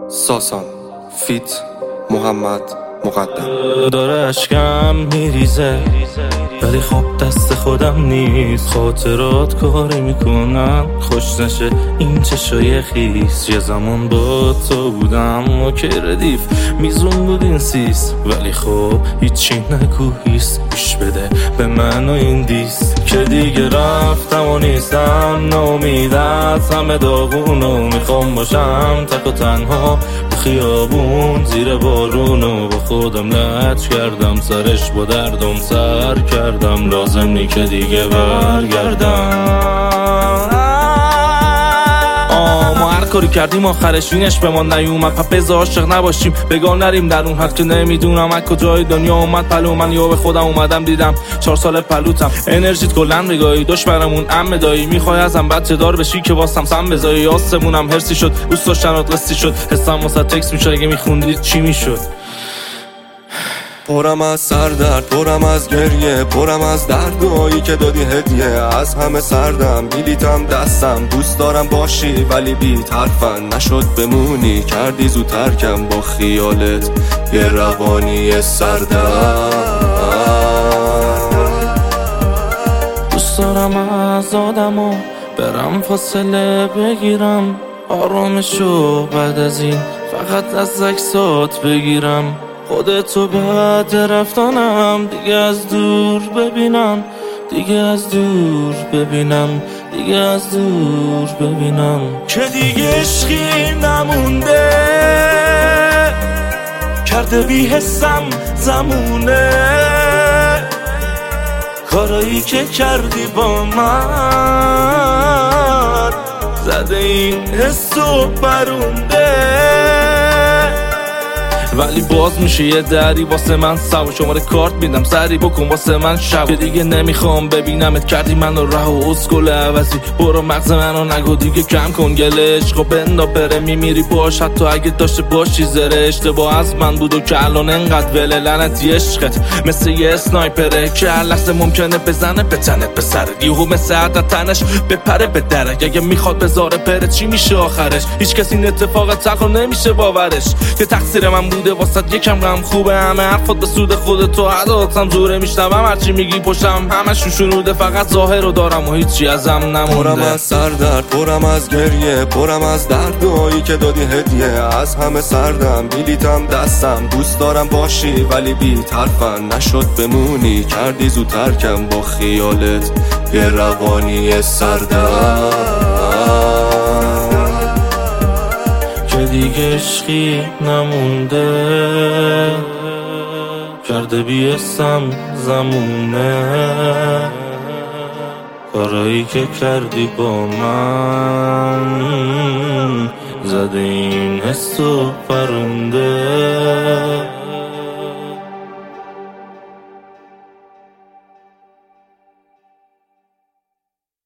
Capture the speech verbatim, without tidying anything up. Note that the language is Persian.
ساسان فیت محمد مقدم. داره اشکم میریزه ولی خب دست خودم نیست. خاطرات کاری میکنم خوش نشه این چشای خیس. یه زمان با تو بودم اوکی ردیف میزون بود این سیس، ولی خب هیچی نگو هیست. گوش بده به من و این دیست که دیگه رفتم و نیستم. ناامید از همه داغونو میخوام باشم تک و تنها خیابون زیر بارونو با خودم لج کردم. سرش با دردم سر کردم، لازم نی که دیگه برگردم. آه ما هر کاری کردیم آخرش وینش به ما نیومد. پا بذار عاشق نباشیم بگاه نریم در اون حد که نمیدونم از کجای دنیا اومد پلو من. یا به خودم اومدم دیدم چهار سال پلوتم. انرژیت کلن بگاهی دشمنمون ام دایی. میخوای ازم بچه دار بشی که واسم سم بزایی. آسمونم هرسی شد دوست داشتنات قصی شد. حسم واسه تکس میشه اگه میخوندید چی میشد. پرم از سردرد، پرم از گریه، پرم از دردایی که دادی هدیه. از همه سردم بلیتم دستم، دوست دارم باشی ولی بی طرفن. نشد بمونی کردی زود ترکم با خیالت یه روانی سردم. دوست دارم از آدمو برم فاصله بگیرم. آرامشو بعد از این فقط از عکسات بگیرم. خودتو بعد رفتنم دیگه از دور ببینم. دیگه از دور ببینم دیگه از دور ببینم که دیگه عشقی نمونده. کرده بی حسم زمونه کارایی که کردی با من. زده این حسو برونده ولی باز میشه یه دری واسه من سوا. شماره کارت میدم سری بکن واسه من شب که دیگه نمیخوام ببینمت. کردی منو ره و اسکل عوضی. برو مغز منو نگو دیگه کم کن گله. عشقو بندا بره میمیری باش حتی اگه داشته باشی زره. اشتباه از من بود و که الان انقدر وله. لعنتی عشقت مثل یه اسنایپره که هر لحظه ممکنه بزنه به تنت به سرت. یهو مثل عدد تنش بپره به درک. اگه میخواد بذاره بره چی میشه آخرش؟ هیچ کسی این اتفاق تلخ نمیشه باورش که تقصیر من بوده. واسه یکم غم خوبه همه حرفات به سود خودتو عداتم زوره میشنوم. هرچی میگی پشتم همشون شنوده فقط ظاهر رو دارم و هیچی ازم نمونده. پرم از سردرد، پرم از گریه، پرم از دردایی که دادی هدیه. از همه سردم بلیتم دستم، دوست دارم باشی ولی بی طرفن. نشد بمونی کردی زود ترکم با خیالت یه روانی سردم. دیگه عشقی نمونده کرده بی اسم زمونه کارایی که کردی با من. زده این حسو پرونده